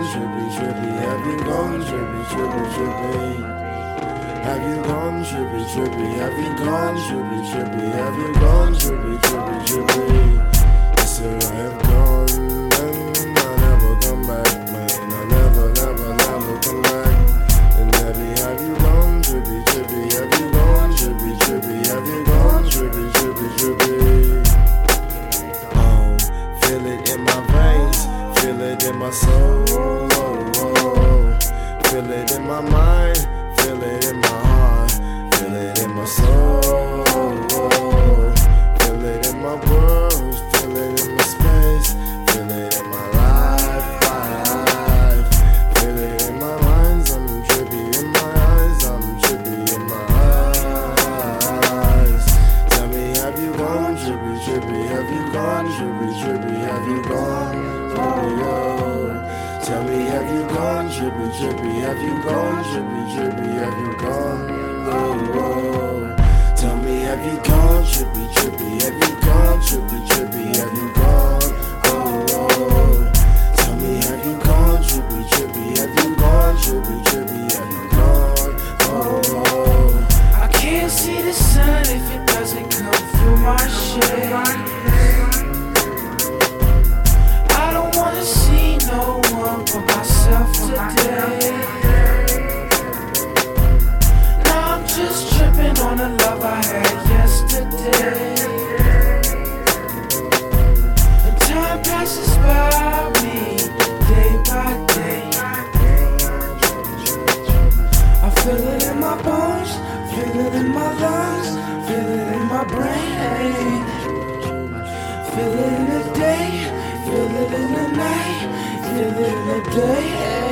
trippy, trippy? Have you gone trippy, trippy, trippy? Have you gone trippy, trippy? Have you gone trippy, trippy? Have you gone trippy, trippy, trippy? Yes, sir, I have gone, and I'll never come back, man. I'll never, never, never come back. And Debbie, have you gone trippy, trippy? Have you gone trippy, trippy? Have you gone trippy, trippy, trippy? Oh, feel it in my veins, feel it in my soul, oh, oh. Feel it in my mind, feel it in my heart, feel it in my soul, feel it in my world, feel it in my space, feel it in my life, feel it in my minds, I'm trippy in my eyes, I'm trippy in my eyes. Tell me, have you gone trippy, trippy? Have you gone trippy, trippy? Have you gone trippy, oh? Tell me, have you gone trippy, trippy? Have you gone trippy, trippy? Have you gone, oh, oh. Tell me, have you gone trippy, trippy? Have you gone trippy, trippy? Have you gone, oh, oh. Tell me, have you gone trippy, trippy? Have you gone trippy, trippy? Have you gone, oh, oh. I can't see the sun if it doesn't come through my shade. I don't wanna see no one but myself today. Now I'm just tripping on the love I had yesterday. And time passes by me day by day. I feel it in my bones, feel it in my lungs, feel it in my brain. Feel it in the day, feel it in the night, feel it in the day.